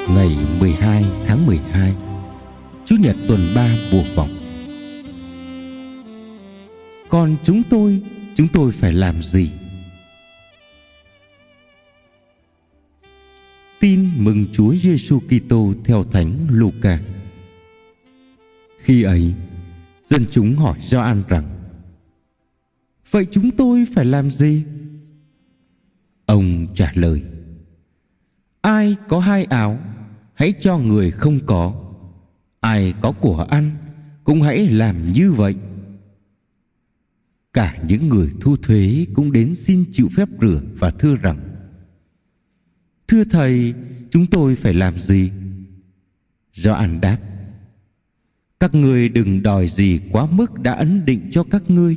Ngày 12 tháng 12, Chủ nhật tuần 3 mùa vọng. Còn chúng tôi phải làm gì? Tin mừng Chúa Giêsu Kitô theo Thánh Luca. Khi ấy, dân chúng hỏi Gioan rằng: Vậy chúng tôi phải làm gì? Ông trả lời: Ai có 2 áo, hãy cho người không có. Ai có của ăn, cũng hãy làm như vậy. Cả những người thu thuế cũng đến xin chịu phép rửa và thưa rằng: Thưa Thầy, chúng tôi phải làm gì? Gioan đáp: Các ngươi đừng đòi gì quá mức đã ấn định cho các ngươi.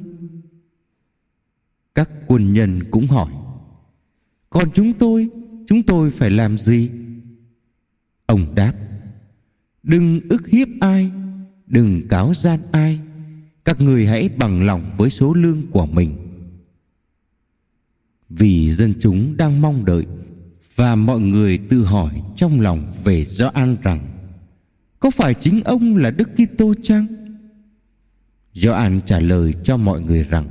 Các quân nhân cũng hỏi: Còn chúng tôi phải làm gì? Ông đáp: Đừng ức hiếp ai, đừng cáo gian ai. Các ngươi hãy bằng lòng với số lương của mình. Vì dân chúng đang mong đợi, và mọi người tự hỏi trong lòng về Gioan rằng: Có phải chính ông là Đức Kitô chăng? Gioan trả lời cho mọi người rằng: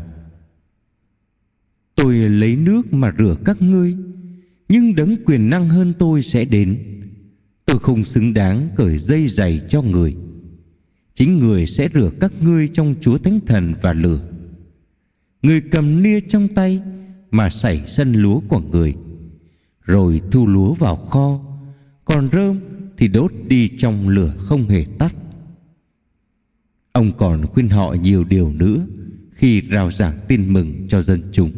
Tôi lấy nước mà rửa các ngươi, nhưng đấng quyền năng hơn tôi sẽ đến. Tôi không xứng đáng cởi dây giày cho người. Chính người sẽ rửa các ngươi trong Chúa Thánh Thần và lửa. Người cầm nia trong tay mà sảy sân lúa của người, rồi thu lúa vào kho, còn rơm thì đốt đi trong lửa không hề tắt. Ông còn khuyên họ nhiều điều nữa khi rao giảng tin mừng cho dân chúng.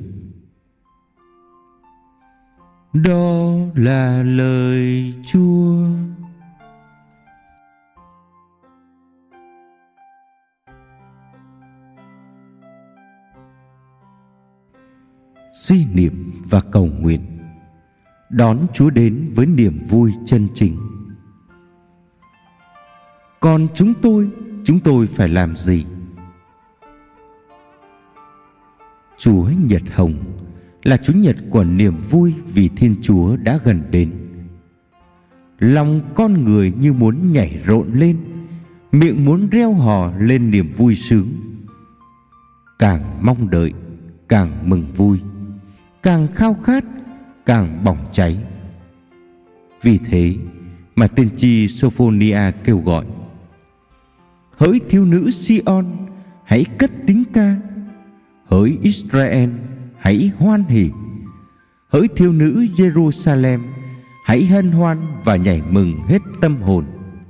Đó là lời Chúa. Suy niệm và cầu nguyện. Đón Chúa đến với niềm vui chân chính. Còn chúng tôi phải làm gì? Chúa Nhật Hồng là Chủ nhật của niềm vui vì Thiên Chúa đã gần đến. Lòng con người như muốn nhảy rộn lên, miệng muốn reo hò lên niềm vui sướng. Càng mong đợi, càng mừng vui, càng khao khát, càng bỏng cháy. Vì thế mà tiên tri Sophonia kêu gọi: Hỡi thiếu nữ Sion, hãy cất tiếng ca. Hỡi Israel, hãy hoan hỉ. Hỡi thiếu nữ Jerusalem, hãy hân hoan và nhảy mừng hết tâm hồn.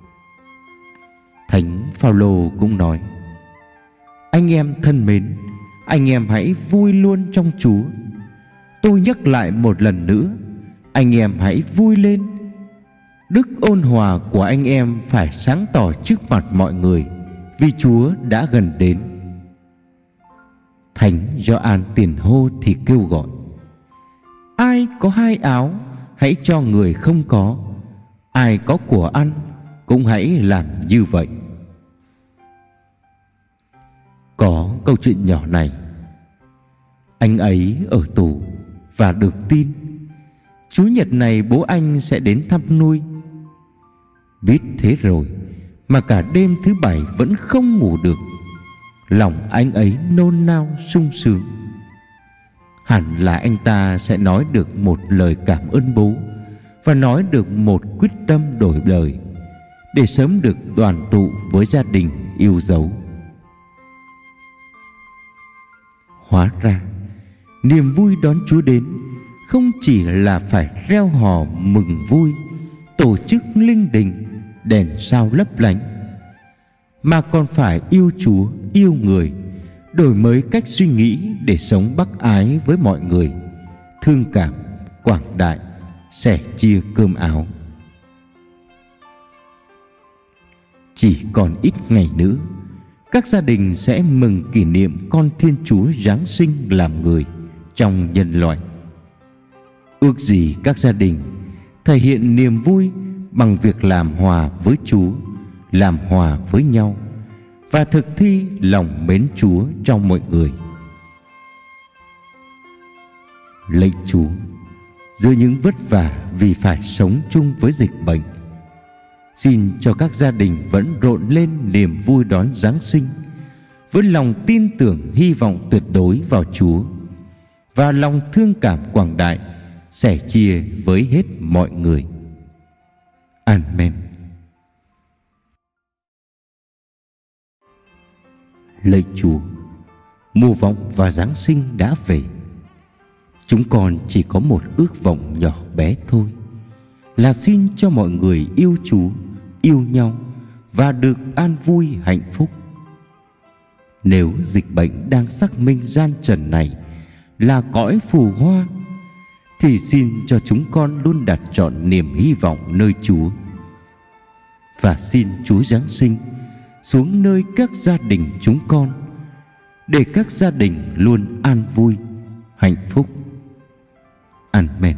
Thánh Phaolô cũng nói: Anh em thân mến, anh em hãy vui luôn trong Chúa. Tôi nhắc lại một lần nữa, anh em hãy vui lên. Đức ôn hòa của anh em phải sáng tỏ trước mặt mọi người, vì Chúa đã gần đến. Thánh Gioan tiền hô thì kêu gọi: Ai có 2 áo, hãy cho người không có. Ai có của ăn, cũng hãy làm như vậy. Có câu chuyện nhỏ này. Anh ấy ở tù và được tin Chủ nhật này bố anh sẽ đến thăm nuôi. Biết thế rồi mà cả đêm thứ 7 vẫn không ngủ được. Lòng anh ấy nôn nao sung sướng. Hẳn là anh ta sẽ nói được một lời cảm ơn bố, và nói được một quyết tâm đổi đời, để sớm được đoàn tụ với gia đình yêu dấu. Hóa ra niềm vui đón Chúa đến không chỉ là phải reo hò mừng vui, tổ chức linh đình, đèn sao lấp lánh, mà còn phải yêu Chúa, yêu người, đổi mới cách suy nghĩ để sống bác ái với mọi người, thương cảm, quảng đại, sẻ chia cơm áo. Chỉ còn ít ngày nữa, các gia đình sẽ mừng kỷ niệm con Thiên Chúa Giáng sinh làm người trong nhân loại. Ước gì các gia đình thể hiện niềm vui bằng việc làm hòa với Chúa, làm hòa với nhau, và thực thi lòng mến Chúa trong mọi người. Lạy Chúa, giữa những vất vả vì phải sống chung với dịch bệnh, Xin cho các gia đình vẫn rộn lên niềm vui đón Giáng sinh, với lòng tin tưởng hy vọng tuyệt đối vào Chúa và lòng thương cảm quảng đại sẻ chia với hết mọi người. Amen. Lạy Chúa, mùa vọng và Giáng sinh đã về. Chúng con chỉ có một ước vọng nhỏ bé thôi, là xin cho mọi người yêu Chúa, yêu nhau và được an vui hạnh phúc. Nếu dịch bệnh đang xác minh gian trần này là cõi phù hoa, thì xin cho chúng con luôn đặt trọn niềm hy vọng nơi Chúa. Và xin Chúa Giáng sinh xuống nơi các gia đình chúng con, để các gia đình luôn an vui, hạnh phúc. Amen.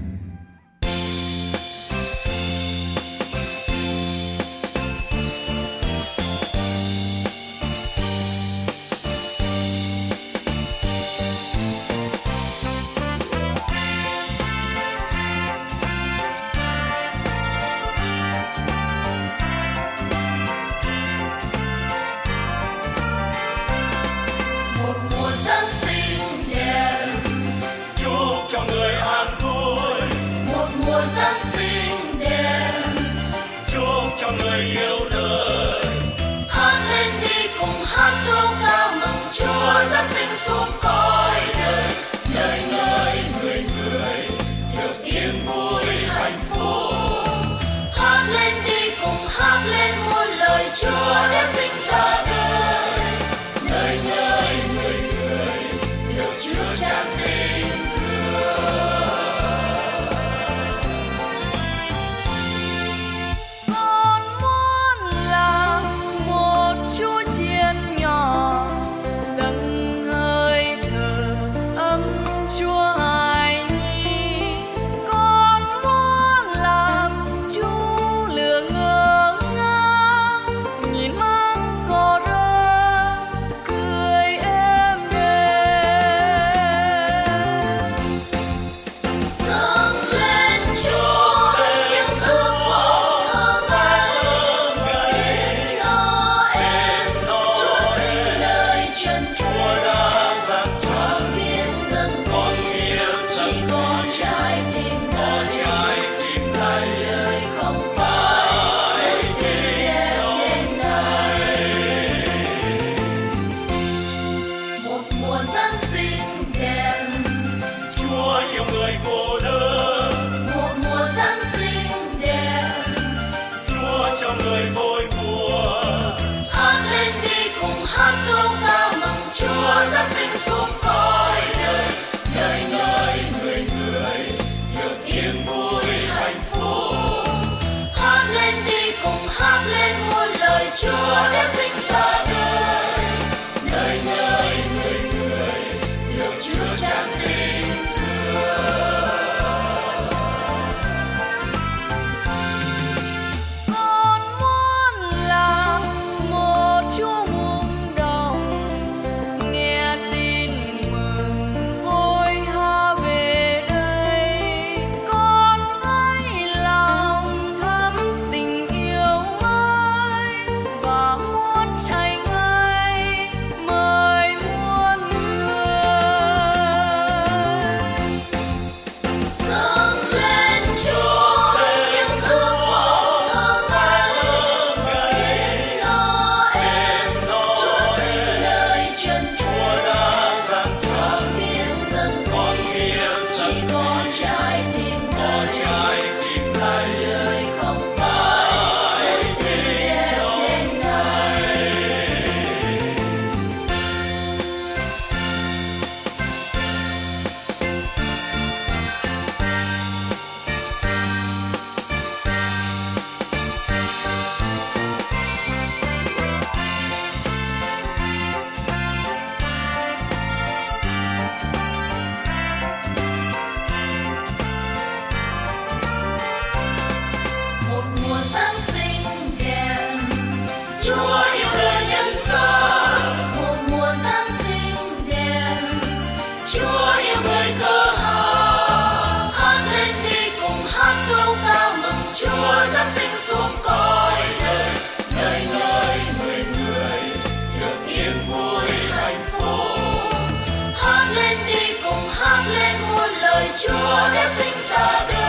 Chúa Giáng sinh xuống cõi Chúa đã sinh ra đời.